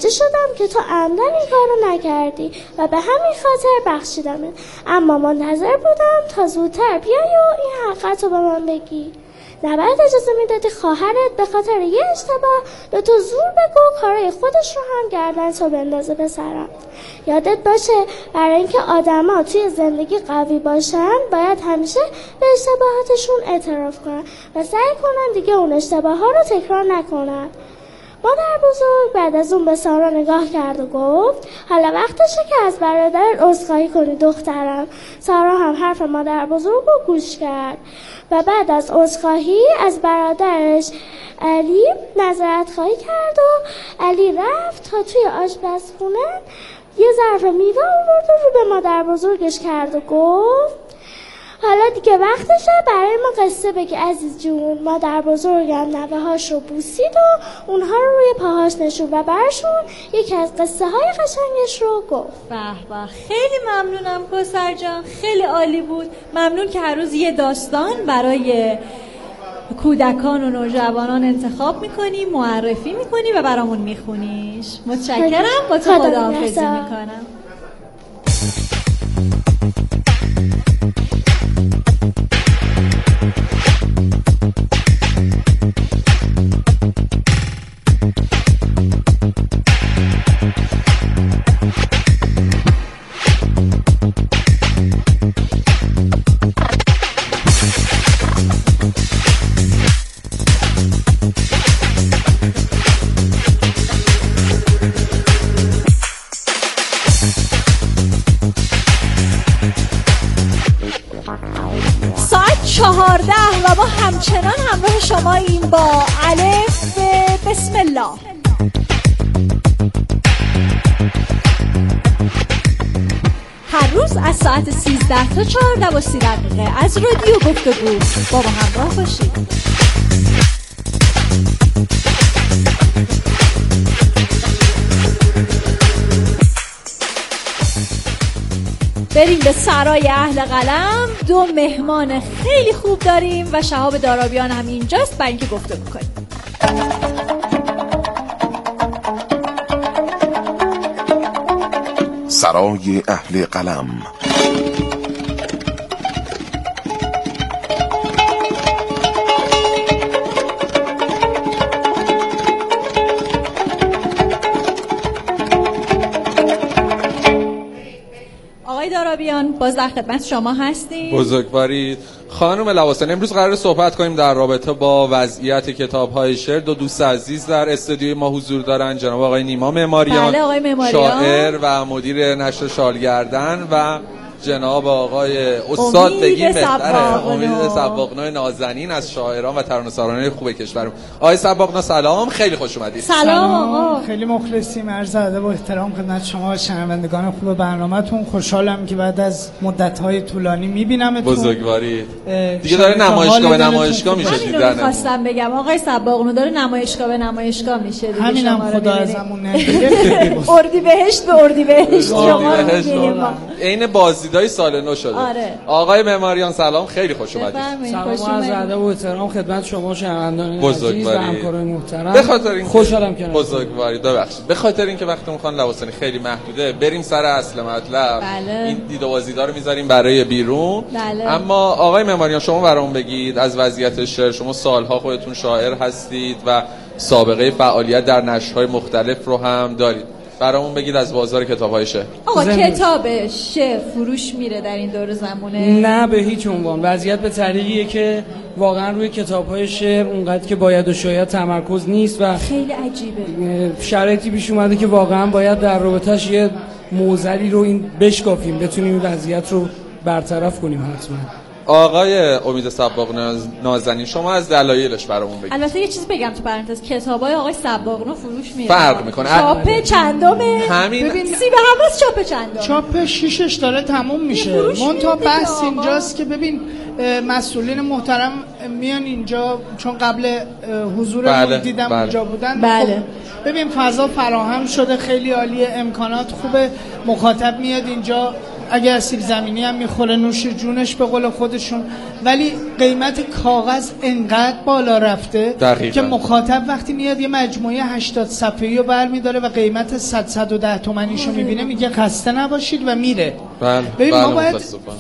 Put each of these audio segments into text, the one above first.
شدم که تو عمدن این کارو نکردی و به همین خاطر بخشیدمت، اما منتظر بودم تا زودتر بیای و این حقیقت رو به من بگی. نباید اجازه میدادی خواهرت به خاطر یه اشتباه به تو زور بگو کارای خودش رو هم گردن تو بندازه پسرم. یادت باشه برای اینکه آدما توی زندگی قوی باشن باید همیشه به اشتباهاتشون اعتراف کنن و سعی کنن دیگه اون اشتباه ها رو تکرار نکنن. مادر بزرگ بعد از اون به سارا نگاه کرد و گفت حالا وقتشه که از برادرت عذرخواهی کنی دخترم. سارا هم حرف مادر بزرگ رو گوش کرد و بعد از عذرخواهی از برادرش علی معذرت خواهی کرد و علی رفت تا توی آشپزخونه یه ظرف میوه آورد و رو به مادر بزرگش کرد و گفت حالا دیگه وقتشه برای ما قصه بگی عزیز جون. مادر بزرگم نوه هاش رو بوسید و اونها رو روی پاهاش نشون و برشون یکی از قصه های قشنگش رو گفت. به به، خیلی ممنونم کوثر جان، خیلی عالی بود. ممنون که هر روز یه داستان برای کودکان و نوجوانان انتخاب میکنی، معرفی میکنی و برامون میخونیش. متشکرم، با تو خداحافظی میکنم. و ما همچنان همراه شماییم با الف بسم الله. هر روز از ساعت 13 تا 14 و 30 دقیقه از رادیو گفتگو با ما همراه باشید. بریم به سرای اهل قلم. دو مهمان خیلی خوب داریم و شهاب دارابیان هم اینجاست برای اینکه گفتگو کنیم. سرای اهل قلم. دارابیان باز در خدمت شما هستیم. بزرگوارید. خانم لواسانی، امروز قرار صحبت کنیم در رابطه با وضعیت کتاب‌های شعر. دو دوست عزیز در استودیوی ما حضور دارن، جناب آقای نیما معماریان، بله آقای معماریان، شاعر و مدیر نشر شالگردن، و جناب آقای استاد بگیم بهتره امید سباقنا نازنین از شاعران و ترانه‌سرایان خوب کشورم. آقای سباقنا سلام، خیلی خوش اومدید. سلام آقا، خیلی مخلصیم. عرض ادب و احترام خدمت شما شنوندگان خوب برنامه‌تون. خوشحالم که بعد از مدت‌های طولانی می‌بینمتون. بزرگوارید. دیگه داره نمایشگاه به نمایشگاه میشه دیدن. خواستم بگم آقای سباقنا داره نمایشگاه به نمایشگاه میشه دیگه. همینم خدا ازمون نگیره. اردیبهشت به اردیبهشت شما عین بازدیدای سال نو شده. آره. آقای معماریان سلام، خیلی خوش اومدید. سلام، عرض ادب و احترام خدمت شما شنوندگان عزیز و همکاران محترم. به خاطر اینکه خوشحالم که بزرگوارید، ببخشید به خاطر اینکه وقتمون خانم لواسانی خیلی محدوده، بریم سر اصل مطلب. بله. این دید و بازدیدا رو میذاریم برای بیرون. بله. اما آقای معماریان شما برامون بگید از وضعیت شعر. شما سالها خودتون شاعر هستید و سابقه فعالیت در نشرهای مختلف رو هم دارید. برامون بگید از بازار کتاب‌های شعر. آقا کتاب شعر فروش میره در این دور زمونه؟ نه به هیچ عنوان. وضعیت به طریقیه که واقعا روی کتاب‌های شعر اونقدر که باید و شاید تمرکز نیست و خیلی عجیبه. شرایطی پیش اومده که واقعا باید در رابطه‌اش یه موزلی رو این بشکافیم، بتونیم این وضعیت رو برطرف کنیم. حتما آقای امید سباقنا نازنین شما از دلایلش برامون بگید. البته یه چیز بگم تو پرانتز، کتابای آقای سباقنا فروش میره، فرق میکنه. چاپ چندمه؟ همین ببین سی به هم از چاپ چندم، چاپ 6ش داره تموم میشه. منتها بحث اینجاست که ببین مسئولین محترم میان اینجا، چون قبل حضور دیدم اونجا بودن. بله. خب ببین فضا فراهم شده، خیلی عالیه، امکانات خوبه، مخاطب میاد اینجا اگر سیب زمینی هم میخوره نوش جونش به قول خودشون، ولی قیمت کاغذ انقدر بالا رفته که مخاطب وقتی میاد یه مجموعه 80 صفحه‌ای رو برمی‌داره و قیمت 110 تومانیشو میبینه میگه خسته نباشید و میره. ببین ما باید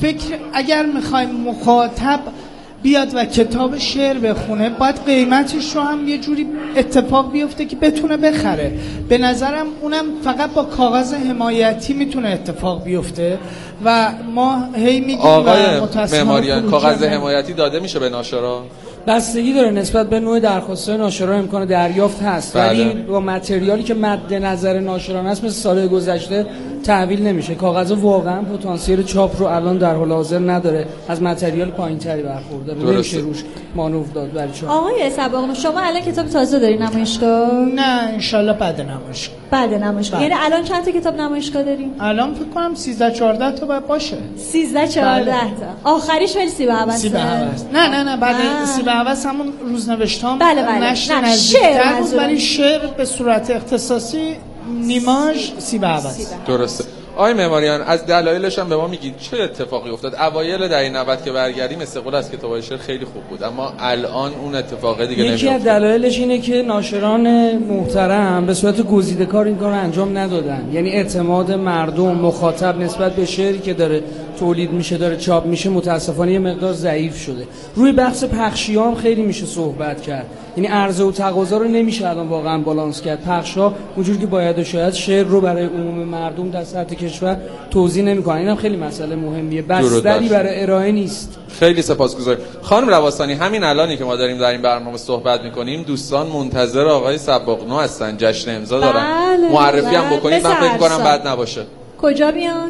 اگر میخوایم مخاطب بیاد و کتاب شعر بخونه باید قیمتش رو هم یه جوری اتفاق بیفته که بتونه بخره. به نظرم اونم فقط با کاغذ حمایتی میتونه اتفاق بیفته و ما هی میگیم آقای معماریان کاغذ حمایتی داده میشه به ناشرا؟ بستگی داره، نسبت به نوع درخواست‌های ناشرا امکان دریافت هست، ولی با متریالی که مد نظر ناشران هست مثل سال گذشته تحویل نمیشه. کاغذ واقعا پتانسیل چاپ رو الان در حال حاضر نداره، از متریال پایین‌تری برخورداره، نمیشه روش مانور داد برای چاپ. آقای صباغنو شما الان کتاب تازه داری نمایشگاه؟ نه انشالله بعد نمایشگاه. بعد نمایشگاه. یعنی الان چند تا کتاب نمایشگاه داریم؟ الان فکر کنم 13 14 تا باید باشه. 13 14 تا. آخریش ولی سیب هوس. سیب هوس. نه بعد سیب هوس همون روزنوشتام نشر نزدیک‌تر بود، ولی شعر به صورت اختصاصی نیماش سیب هوس. درسته. آقای معماریان از دلایلش هم به ما میگید چه اتفاقی افتاد؟ اوایل دهه 90 که برگردیم استقبال از کتاب‌های شعر خیلی خوب بود، اما الان اون اتفاق دیگه نمیفته. یکی از دلایلش اینه که ناشران محترم به صورت گزیده‌کار این کارو انجام ندادن. یعنی اعتماد مردم مخاطب نسبت به شعری که داره تولید میشه داره چاپ میشه متاسفانه یه مقدار ضعیف شده. روی بحث پخشی‌ها هم خیلی میشه صحبت کرد. یعنی عرضه و تقاضا رو نمیشه الان واقعا بالانس کرد. پخش‌ها اونجوری که باید و شاید شعر رو برای عموم مردم در سطح کشور توزیع نمی‌کنن. اینم خیلی مسئله مهمیه. بستری برای ارائه نیست. خیلی سپاسگزارم. خانم رواسانی، همین الانی که ما داریم در این برنامه صحبت می‌کنیم دوستان منتظر آقای صباغنو هستن، جشن امضا دارن. معرفی هم بکنید، من فکر می‌کنم بد نباشه. کجا بیان؟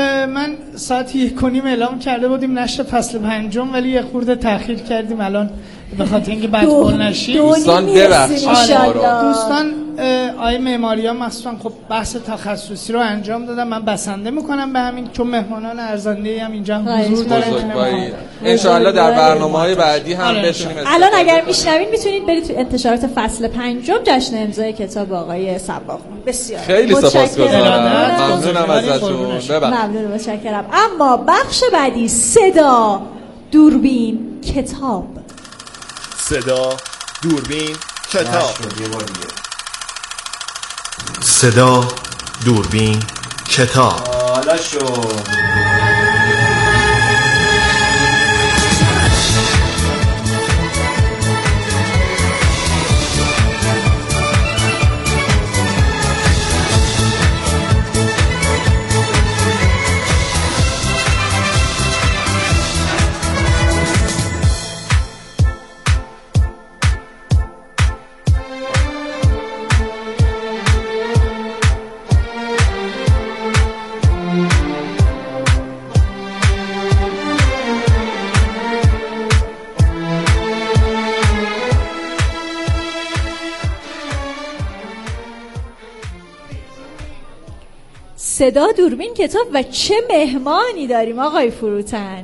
من ساعت 1:30 اعلام کرده بودیم نشر فصل 5، ولی یه خورده تأخیر کردیم الان به خاطر اینکه بدقول نشیم. دوستان ببخشید. دوستان آقای معماریان مخصوصا خب بحث تخصصی رو انجام دادن، من بسنده میکنم به همین چون مهمانان ارزنده هم اینجا حضور دارن. ان شاء الله در برنامه‌های بعدی هم بتونیم. الان اگر میشنوین میتونید برید تو انتشارات فصل 5 جشن امضای کتاب آقای صباغنو. بسیار خیلی سپاسگزارم. ممنونم ازتون. ممنون، متشکرم. اما بخش بعدی صدا دوربین کتاب. صدا دوربین کتاب. صدا دوربین کتاب. حالا شد. صدا دوربین کتاب و چه مهمانی داریم آقای فروتن؟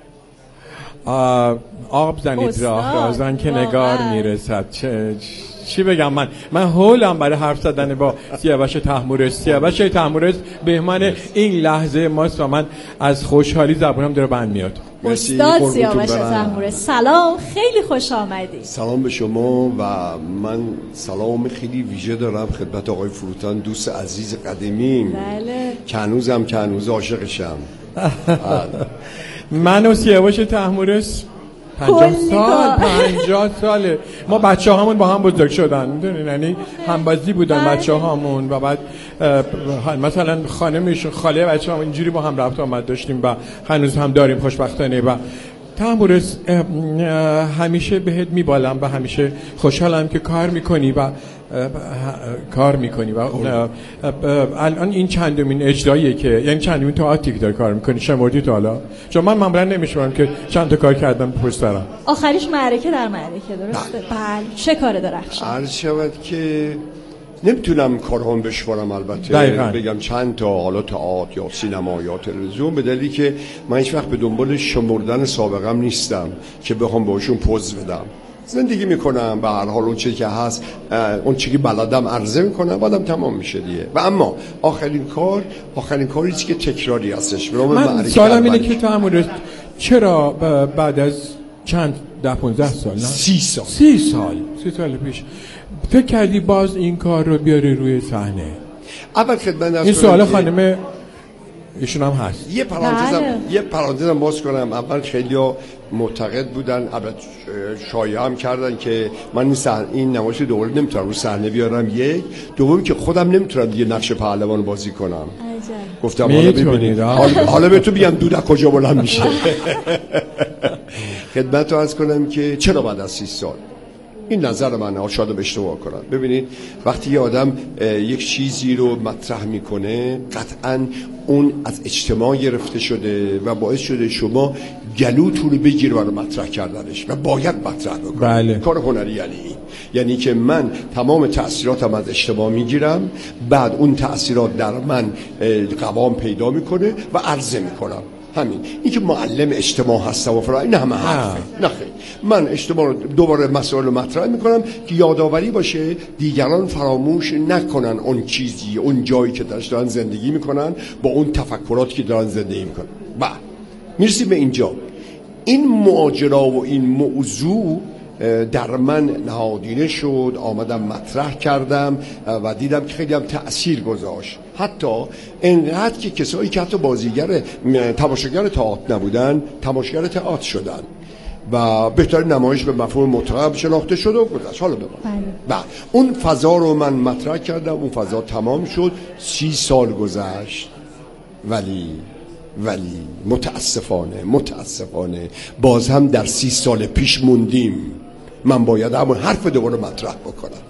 آب زنید رازن که نگار میرسد. چی بگم من هولم برای حرف زدن با سیاوش تحمورس بهمان این لحظه ماست و من از خوشحالی زبونم داره بند میاد. استاد سیاوش تحمورس سلام، خیلی خوش آمدید. سلام به شما و من سلام خیلی ویژه دارم خدمت آقای فروتن، دوست عزیز قدیمیم. بله. که هنوز عاشقشم. من و سیاوش تحمورس 50 ساله ما بچه هامون با هم بزرگ شدن، میدونین، یعنی همبازی بودن بچه هامون و بعد مثلا خاله بچه هامون اینجوری با هم رفت آمد داشتیم و هنوز هم داریم خوشبختانه. و تحمورس همیشه بهت میبالم و همیشه خوشحالم که کار میکنی و الان این چندمین اجراییه که یعنی چندمین تئاتری که داری کار میکنی شمردی تو حالا؟ چون من معمولا نمیشمارم که چند تا کار کردم پشت سرم. آخریش معرکه در معرکه، درسته؟ بله. چه کار درخشان؟ عرض شود که نمیتونم کارهام بشمارم، البته بگم چند تا حالا تئاتر یا سینما یا تلویزیون، به دلیلی که من هیچ وقت به دنبال شمردن سابقم نیستم که بخوام بهشون پوز بدم. زندگی میکنم، به هر حال اون چیزی که هست، اون چیزی که بلدم عرضه میکنم، بعدم تمام میشه دیگه. و اما آخرین کاری که تکراری هستش. من سوالم اینه که تو چرا بعد از چند 10-15 سال، نه 30 سال پیش فکر کردی باز این کار رو بیاری روی صحنه؟ اول خدمت این سوال خانم ایشون هم هست. یه پرانتزم باز کنم. اول خیلی‌ها معتقد بودن، البته شایعه هم کردن که من این نمایش دوباره نمیتونم رو صحنه بیارم. یک دوم که خودم نمیتونم دیگه نقش پهلوان بازی کنم. گفتم حالا ببینید، حالا به تو بیام دودک کجا بلند میشه. خدمت رو عرض کنم که چرا بعد از 30 سال؟ این نظر منه، شاید اشتباه کنم. ببینید وقتی یه آدم یک چیزی رو مطرح میکنه، قطعاً اون از اجتماع گرفته شده و باعث شده شما گلوتون رو بگیر برای مطرح کردنش و باید مطرح بکنید. بله. کار هنری یعنی که من تمام تأثیراتم از اجتماع میگیرم، بعد اون تأثیرات در من قوام پیدا میکنه و عرضه میکنم. همین. این که معلم اجتماع هستم و فرا این همه حرفه. نه خیر، من اجتماع رو دوباره مسائل رو مطرح میکنم که یادآوری باشه دیگران فراموش نکنن اون چیزی، اون جایی که درش دارن زندگی میکنن با اون تفکراتی که دارن زندگی میکنن. میرسیم به اینجا. این ماجرا و این موضوع در من نهادینه شد، آمدم مطرح کردم و دیدم که خیلی هم تأثیر گذاشت. حتی اینقدر که کسایی که حتی تماشاگر تئاتر نبودن تماشاگر تئاتر شدن و بهترین نمایش به مفهوم مطلق شناخته شد و گذشت. حالا ببین اون فضا رو من مطرح کردم، اون فضا تمام شد. 30 سال گذشت ولی متاسفانه باز هم در 30 سال پیش موندیم. من باید همون حرف دوباره مطرح بکنم.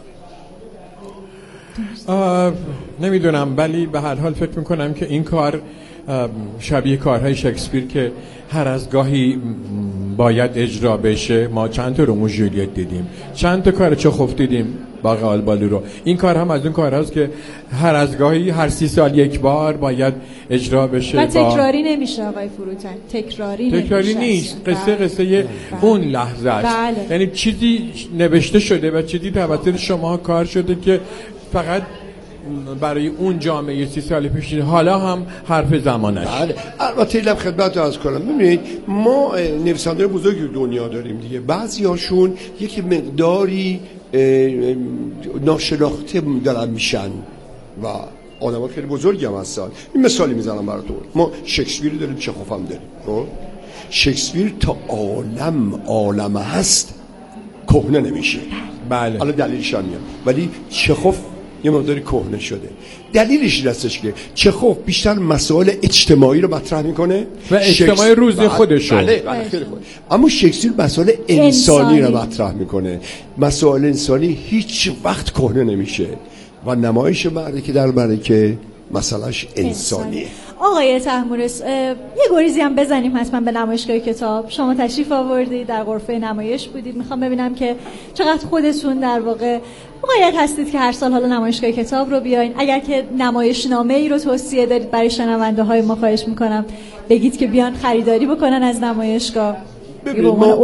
نمیدونم، ولی به هر حال فکر میکنم که این کار شبیه کارهای شکسپیر که هر از گاهی باید اجرا بشه. ما چند تا رومو ژولیت دیدیم، چند تا کار چخوف دیدیم، باغ آلبالو رو. این کار هم از اون کار هست که هر از گاهی هر 30 سال یک بار باید اجرا بشه و تکراری نمیشه آقای فروتن. تکراری نیست. قصه اون لحظه است. یعنی چیزی نوشته شده و چیزی توسط شما کار شده که فقط برای اون جامعه 30 سال پیش، حالا هم حرف زمانش. بله. البته اینم خدمت رو عرض کنم. ببینید ما نویسنده بزرگی دنیا داریم دیگه. بعضی هاشون یک مقداری ناشناخته دارن میشن و آدم‌ها خیلی بزرگی هم هستن. این مثالی میزنم براتون. ما شکسپیر داریم، چخوف هم داریم. خب شکسپیر تا عالم هست کهنه نمیشه. بله. حالا دلیلش هم میاد، ولی چخوف یه مقداری کهنه شده. دلیلش این هستش که چخوف بیشتر مسائل اجتماعی رو مطرح میکنه و اجتماعی روزی خودشو. بله خیلی خوب. اما شکسپیر مسائل انسانی رو مطرح میکنه. مسائل انسانی هیچ وقت کهنه نمیشه و نمایش معرکه در معرکه مسئلهش انسانیه. آقای طهمورث یه گریزی هم بزنیم حتما به نمایشگاه کتاب. شما تشریف آوردید، در غرفه نمایش بودید. میخوام ببینم که چقدر خودتون در واقع موقعیت هستید که هر سال حالا نمایشگاه کتاب رو بیاین. اگر که نمایشنامه‌ای رو توصیه دارید برای شنونده های ما، خواهش میکنم بگید که بیان خریداری بکنن از نمایشگاه. ببینید ما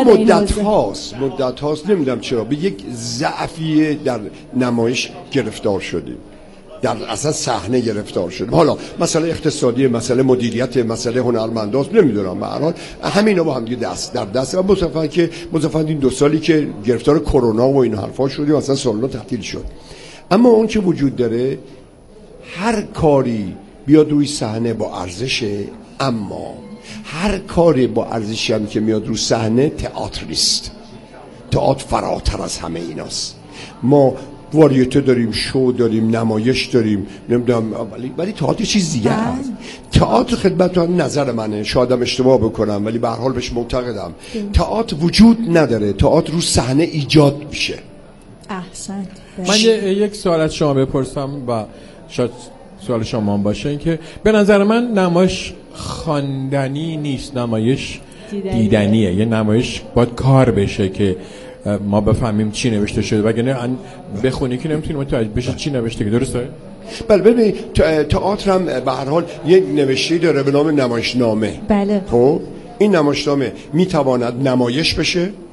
مدت هاست نمیدونم چرا به یک ضعفی در نمایش گرفتار شدیم، در اصلا صحنه گرفتار شدیم. حالا مسئله اقتصادی، مسئله مدیریت، مسئله هنرمنداست، نمیدونم. به هر حال همینا با هم دیگه دست در دست. و مضافاً این 2 سالی که گرفتار کرونا و این حرفا شدیم اصلا سالنا تعطیل شد. اما اون که وجود داره، هر کاری بیاد روی صحنه با ارزشه، اما هر کاری با ارزشی هم که میاد روی صحنه تئاتر نیست. تئاتر فراتر از همه ایناست. ما واریته داریم، شو داریم، نمایش داریم، نمیدونم، ولی تئاتر چیز دیگه است. تئاتر خدمتتون نظر منه، شایدم اشتباه بکنم ولی به هر حال بهش معتقدم. تئاتر وجود نداره، تئاتر رو صحنه ایجاد میشه. احسنت. من یک سوال از شما بپرسم و شاید سوال شما هم باشه، این که به نظر من نمایش خواندنی نیست، نمایش دیدنیه. یه نمایش باید کار بشه که ما بفهمیم چی نوشته شده، وگرنه بخونی که نمیتونیم متوجه بشه چی نوشته. درسته؟ بله. ببین تئاتر هم به هر حال یک نوشته‌ای داره به نام نمایشنامه. بله. خب این نمایشنامه میتواند نمایش بشه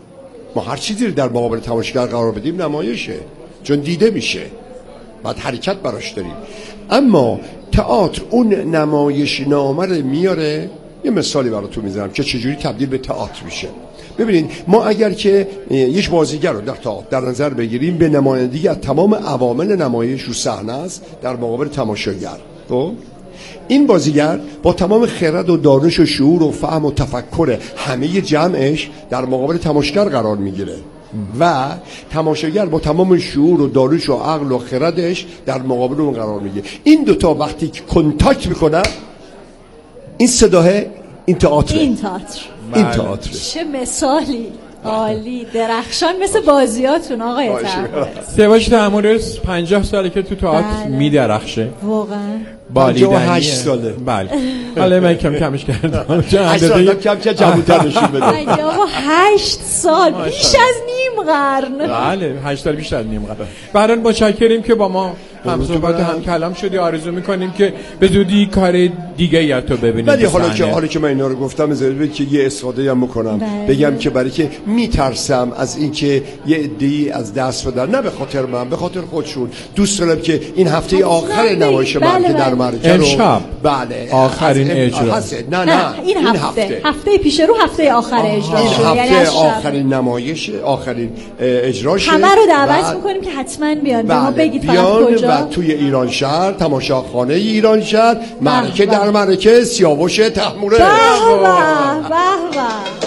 ما هر چیزی رو در مقابل تماشاگر قرار بدیم نمایشه، چون دیده میشه، بعد حرکت براش داریم. اما تئاتر اون نمایش نامه رو میاره. یه مثالی براتون میزنم که چجوری تبدیل به تئاتر میشه. ببینید ما اگر که یک بازیگر رو در تئاتر در نظر بگیریم، به نمایندگی از تمام عوامل نمایش رو صحنه است در مقابل تماشاگر. خب این بازیگر با تمام خرد و دانش و شعور و فهم و تفکر همه جمعش در مقابل تماشاگر قرار میگیره و تماشاگر با تمام شعور و دانش و عقل و خردش در مقابل اون قرار میگیره. این دوتا وقتی که کنتاکت میکنن، این صداه، این تئاتر. این تئاتر. چه مثالی عالی، درخشان، مثل بازیاتون آقای طرفدار. سیاوش تحمورس 50 ساله که تو تئاتر میدرخشه. واقعا 58 ساله. بله. حالا من کمش کردم. 8 سال کم جوان‌تر نشون بده. آقا 8 سال بیش از نیم قرن. بله 8 سال بیشتر از نیم قرن. برای متشکریم که با ما هم صحبت هم کلام شدی. آرزو میکنیم که به زودی کار دیگه ای تو ببینیم. ولی حالا که من اینا رو گفتم ضروره که یه استفاده هم بکنم. بگم که برای که میترسم از اینکه یه عده‌ای از دست بدن، نه به خاطر من، به خاطر خودشون. دوست دارم که این هفته آخر نمایش من که در مرکز امشب بله آخرین اجرا. نه این هفته پیش رو هفته آخر اجرا شد، یعنی هفته آخرین نمایش، آخرین اجراش. همه رو دعوت میکنیم که حتما بیان. به ما بگید فقط کجا. و توی ایران شهر، تماشاخانه ایران شهر، مرکز در مرکز سیاوش تحمورس. به به به.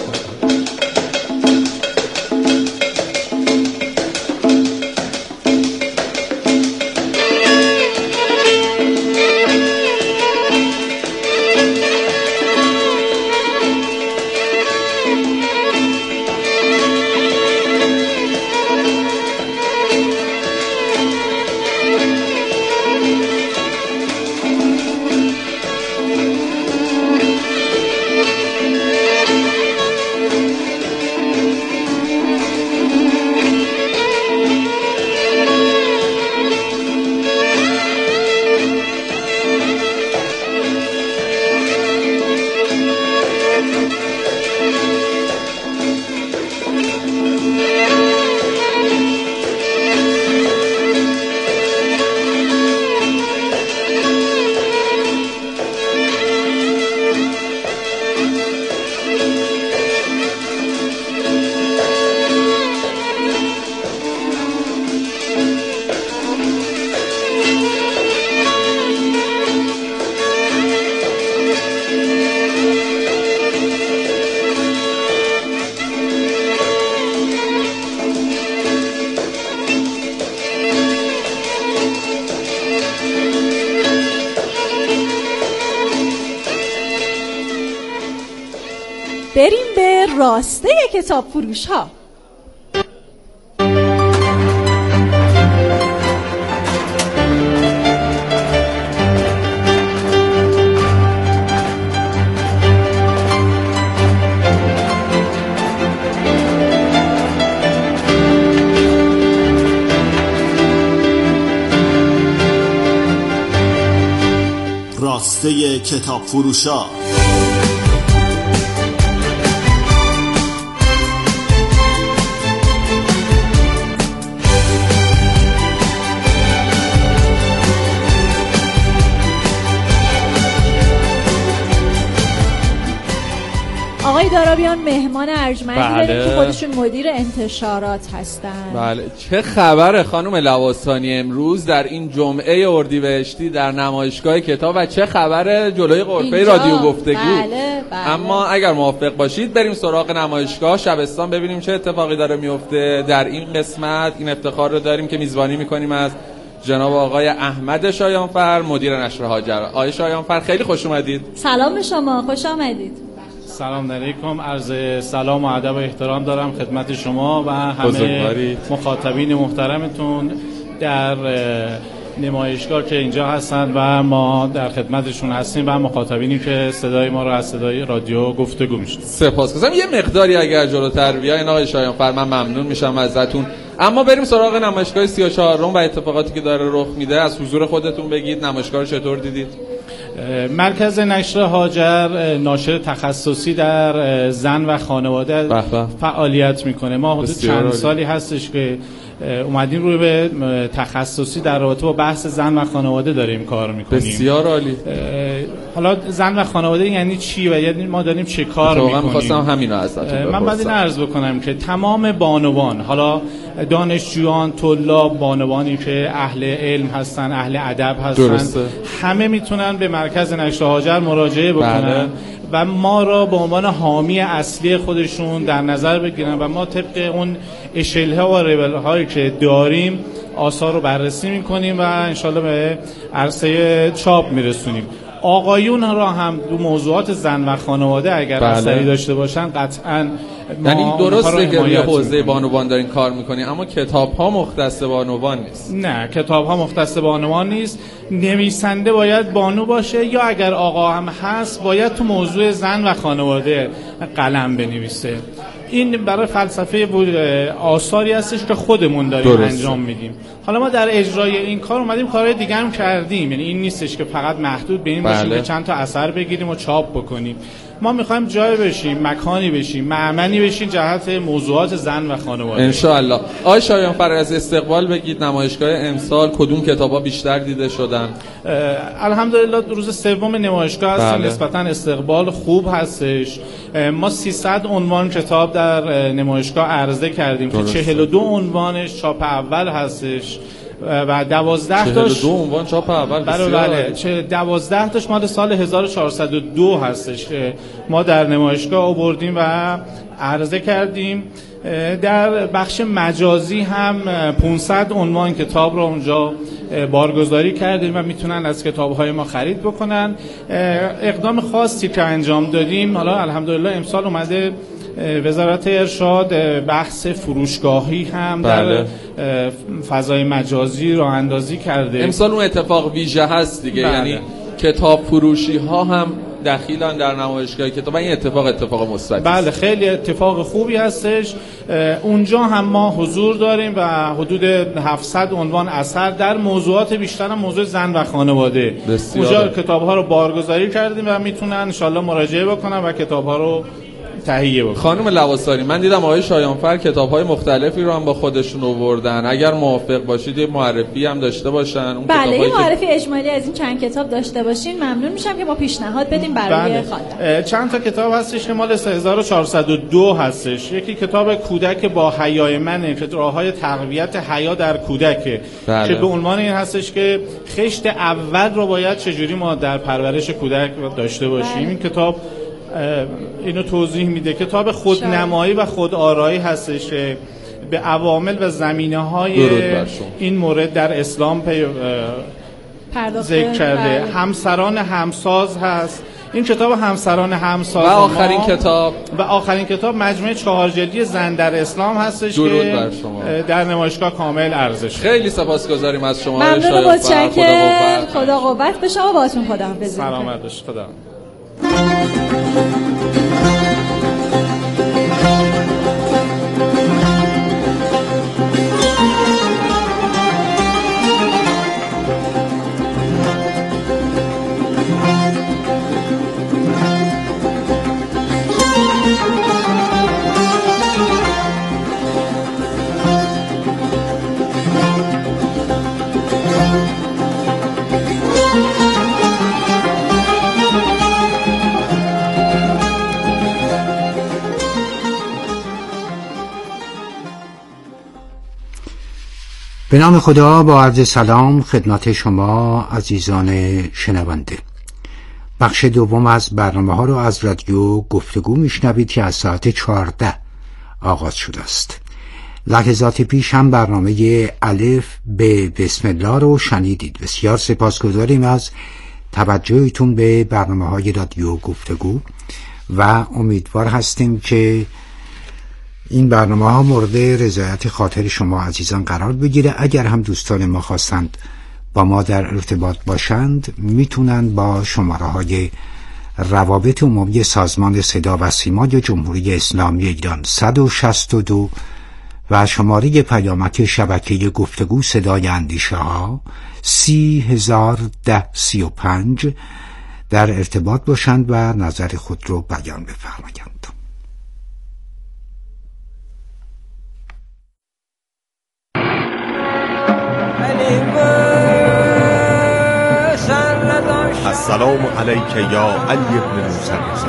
بریم به راسته کتاب فروش ها. راسته کتاب فروش ها. آقای دارابیان مهمان ارجمندی داریم که خودشون مدیر انتشارات هستن. بله. چه خبره خانم لواسانی امروز در این جمعه اردیبهشتی در نمایشگاه کتاب و چه خبره جلوی غرفه رادیو گفتگو؟ بله. اما اگر موافق باشید بریم سراغ نمایشگاه شبستان ببینیم چه اتفاقی داره میفته. در این قسمت این افتخار رو داریم که میزبانی میکنیم از جناب آقای احمد شایانفر مدیر نشر هاجر. آقای شایانفر خیلی خوش اومدید. سلام به شما، خوش آمدید. سلام علیکم، عرض سلام و ادب و احترام دارم خدمت شما و همه مخاطبین محترمتون در نمایشگاه که اینجا هستند و ما در خدمتشون هستیم و مخاطبینی که صدای ما رو از صدای رادیو گفتگو میشنوند. سپاسگزارم. یه مقداری اگر جلوتر بیاین آقای شایانفر من ممنون میشم ازتون. اما بریم سراغ نمایشگاه 34 و اتفاقاتی که داره رخ میده. از حضور خودتون بگید نمایشگاه رو چطور دیدید؟ مرکز نشر هاجر ناشر تخصصی در زن و خانواده فعالیت میکنه. ما حدود چند سالی هستش که اومدیم روی به تخصصی در رابطه با بحث زن و خانواده داریم کار میکنیم. بسیار عالی. حالا زن و خانواده یعنی چی و یعنی ما داریم چه کار میکنیم؟ من خواستم همینو ازتون بپرسم. من باید این عرض بکنم که تمام بانوان، حالا دانشجویان، طلاب، بانوانی که اهل علم هستن، اهل ادب هستن، درسته. همه میتونن به مرکز نشر هاجر مراجعه بکنن و ما را به عنوان حامی اصلی خودشون در نظر بگیرن و ما طبق اون اشل‌ها و ریبل‌هایی که داریم آثار رو بررسی میکنیم و انشالله به عرصه چاپ میرسونیم. آقایون را هم دو موضوعات زن و خانواده اگر اثری داشته باشن قطعاً یعنی درسته که روی حوزه بانوان دارین کار میکنین، اما کتاب ها مختص بانوان نیست. نه، کتاب ها مختص بانوان نیست. نویسنده باید بانو باشه یا اگر آقا هم هست باید تو موضوع زن و خانواده قلم بنویسه. این برای فلسفه آثاری هستش که خودمون داریم انجام میدیم. حالا ما در اجرای این کار اومدیم کارهای دیگه هم کردیم، یعنی این نیستش که فقط محدود به این باشیم که چند تا اثر بگیریم و چاپ بکنیم. ما میخوایم جای بشیم، مکانی بشیم، معمنی بشیم جهت موضوعات زن و خانواده ان شاء الله. آقای شایانفر از استقبال بگید، نمایشگاه امسال کدوم کتابا بیشتر دیده شدن؟ الحمدلله روز سوم نمایشگاه هستیم، نسبتا استقبال خوب هستش. ما 300 عنوان کتاب در نمایشگاه عرضه کردیم که 42 عنوانش چاپ اول هستش و 12 تاش 42 عنوان چاپ اول. بله 12 تاش مال سال 1402 هستش که ما در نمایشگاه آوردیم و عرضه کردیم. در بخش مجازی هم 500 عنوان کتاب رو اونجا بارگذاری کردیم و میتونن از کتاب‌های ما خرید بکنن. اقدام خاصی که انجام دادیم، حالا الحمدلله امسال اومده وزارت ارشاد بحث فروشگاهی هم در فضای مجازی راه اندازی کرده. امسال اون اتفاق ویژه هست دیگه، یعنی کتاب فروشی ها هم دخیلن در نمایشگاه کتاب. این اتفاق مثبتی. بله خیلی اتفاق خوبی هستش. اونجا هم ما حضور داریم و حدود 700 عنوان اثر در موضوعات بیشتر هم موضوع زن و خانواده. اونجا کتاب‌ها رو بارگذاری کردیم و میتونن ان شاءالله مراجعه بکنن و کتاب‌ها رو تهیه بکنن. خانم لواسانی، من دیدم آقای شایانفر کتاب‌های مختلفی رو هم با خودشون آوردن. اگر موافق باشید یه معرفی هم داشته باشن. اون بله یه معرفی اجمالی از این چند کتاب داشته باشین ممنون میشم که ما پیشنهاد بدیم برای خانم. چند تا کتاب هستش که مال 1402 هستش. یکی کتاب کودک با حیای منه که راه‌های تقویت حیا در کودک که به عنوان این هستش که خشت اول رو باید چجوری ما در پرورش کودک داشته باشیم. این کتاب اینو توضیح میده. کتاب خودنمایی و خودآرایی هستش که به عوامل و زمینه‌های این مورد در اسلام ذکر کرده. همسران همساز هست. این کتاب همسران همساز و آخرین کتاب مجموعه 4 جلدی زن در اسلام هستش که در نمایشگاه کامل عرضه شد. خیلی سپاسگزاریم از شما. ممنون، متشکرم. خدا قوت به شما. باهاتون خداحافظی. سلامت باش. خدا. به نام خدا، با عرض سلام خدمت شما عزیزان شنونده. بخش دوم از برنامه ها رو از رادیو گفتگو میشنوید که از ساعت 14 آغاز شده است. لحظات پیش هم برنامه الف به بسم الله رو شنیدید. بسیار سپاسگزاریم از توجهتون به برنامه های رادیو گفتگو و امیدوار هستیم که این برنامه ها مورد رضایت خاطر شما عزیزان قرار بگیره. اگر هم دوستان ما خواستند با ما در ارتباط باشند میتونن با شماره های روابط عمومی سازمان صدا و سیما یا جمهوری اسلامی ایران 162 و شماره پیامک شبکه گفتگو صدای اندیشه ها 301035 در ارتباط باشند و نظر خود رو بیان بفرمایند. السلام علیک یا علی ابن موسی رضا.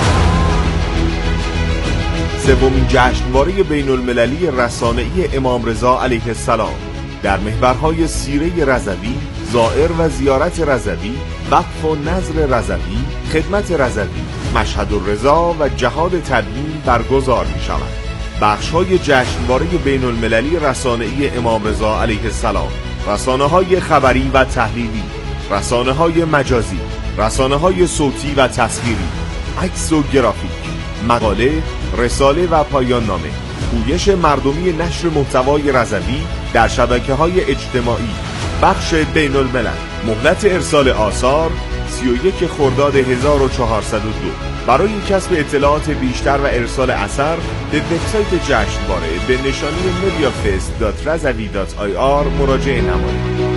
سومین جشنواره بین المللی رسانه‌ای امام رضا علیه السلام در محورهای سیره رضوی، زائر و زیارت رضوی، وقف و نذر رضوی، خدمت رضوی، مشهد الرضا و جهاد تبیین برگزار می شود. بخش‌های جشنواره بین المللی رسانه‌ای امام رضا علیه السلام: رسانه‌های خبری و تحلیلی، رسانه‌های مجازی، رسانه‌های صوتی و تصویری، عکس و گرافیک، مقاله، رساله و پایان نامه، پویش مردمی نشر محتوای رضوی در شبکه‌های اجتماعی، بخش بین الملل. مهلت ارسال آثار 31 خرداد 1402. برای کسب اطلاعات بیشتر و ارسال اثر به وبسایت جشنواره به نشانی mediafest.razavi.ir مراجعه نمایید.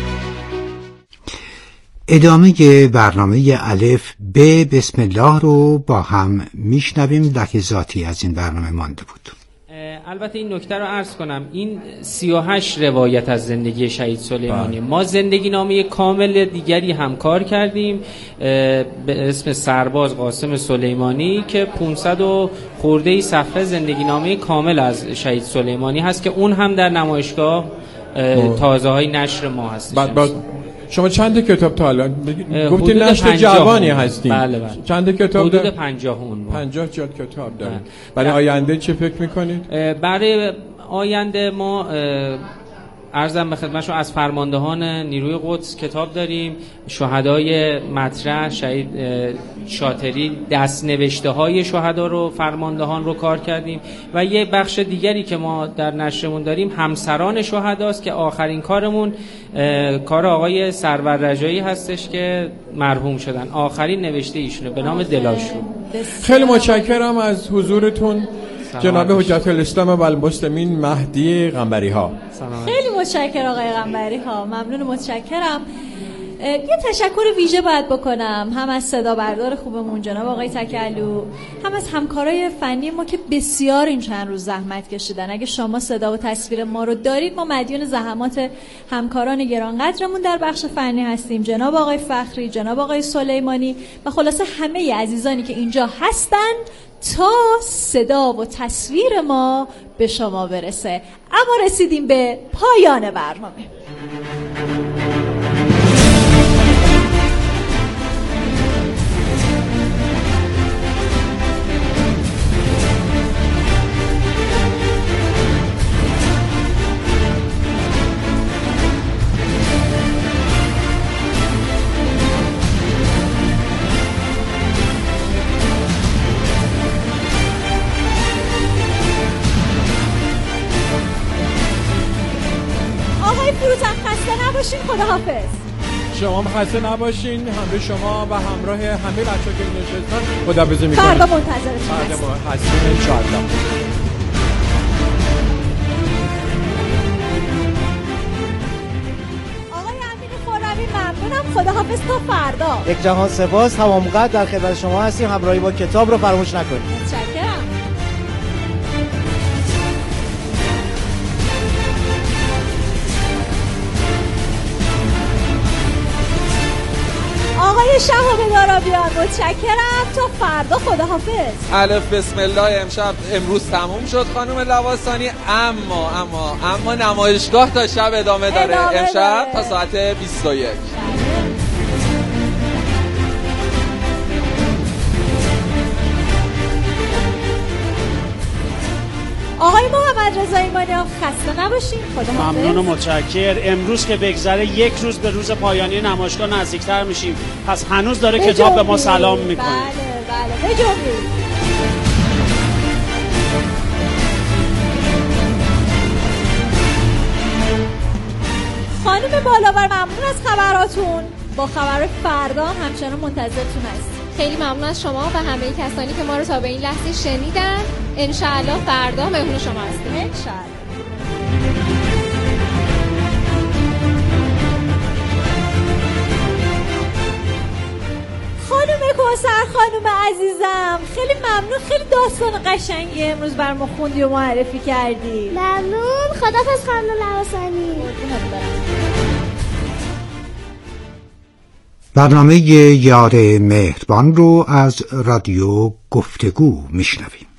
ادامه برنامه الف ب بسم الله رو با هم میشنویم. لحظاتی از این برنامه مانده بود. البته این نکته رو عرض کنم، این 38 روایت از زندگی شهید سلیمانی. ما زندگی نامه کامل دیگری هم کار کردیم به اسم سرباز قاسم سلیمانی که 500 و خورده صفحه زندگی نامه کامل از شهید سلیمانی هست که اون هم در نمایشگاه تازه های نشر ما هست. شما چند کتاب تا الان گفتید نشر جوانی هستین؟ بله. چند کتاب؟ حدود 50 جلد کتاب دارید. برای آینده چه فکر میکنید؟ برای آینده ما عرضم به خدمتشون از فرماندهان نیروی قدس کتاب داریم، شهدای مطرح، شهید شاطری، دست نوشته های شهدا رو فرماندهان رو کار کردیم و یه بخش دیگری که ما در نشرمون داریم همسران شهداست که آخرین کارمون کار آقای سرور رجایی هستش که مرحوم شدن. آخرین نوشته ایشونه به نام دلاشو. خیلی متشکرم از حضورتون جناب حجت الاسلام و المسلمین مهدی قنبری ها. خیلی متشکرم آقای قنبری ها، ممنون، متشکرم. یه تشکر ویژه باید بکنم هم از صدا بردار خوبمون جناب آقای تکلو، هم از همکارای فنی ما که بسیار این چند روز زحمت کشیدن. اگه شما صدا و تصویر ما رو دارید، ما مدیون زحمات همکاران گرانقدرمون در بخش فنی هستیم، جناب آقای فخری، جناب آقای سلیمانی و خلاصه همه عزیزانی که اینجا هستن تا صدا و تصویر ما به شما برسه. اما رسیدیم به پایان برنامه. خداحافظ. شما خسته نباشین. همراه شما و همراه همه بچه‌ها که نشستن خداحافظی می‌کنم. فردا منتظرتون هستیم. فردا هستیم ان شاء الله. آقای امین خرمی ممنونم. خداحافظ تا فردا. یک جهان سپاس. تمام قد در خدمت شما هستیم. همراهی با کتاب رو فراموش نکنید. متشکرم. آقای شهاب دارابیان متشکرم. تا فردا خداحافظ. الف بسم الله. امروز تموم شد خانم لواسانی، اما نمایشگاه تا شب ادامه داره. امشب تا ساعت 21. آقای محمد رضا ایمانیان خسته نباشین. خداحافظ. ممنون و متشکر. امروز که بگذره یک روز به روز پایانی نمایشگاه نزدیکتر میشیم، پس هنوز داره کتاب به ما سلام میکنه. بله بجنبید. خانم بالاور ممنون از خبراتون. با خبر فردا همچنان منتظرتون هستیم. خیلی ممنون از شما و همه کسانی که ما رو تا به این لحظه شنیدن. انشاءالله فردا مهمون شما هستیم. انشاءالله. خانم عزیزم، خیلی ممنون، خیلی داستان قشنگی امروز برام خوندی و معرفی کردی. ممنون. خداحافظ خانم لواسانی. برنامه یار مهربان رو از رادیو گفتگو میشنویم.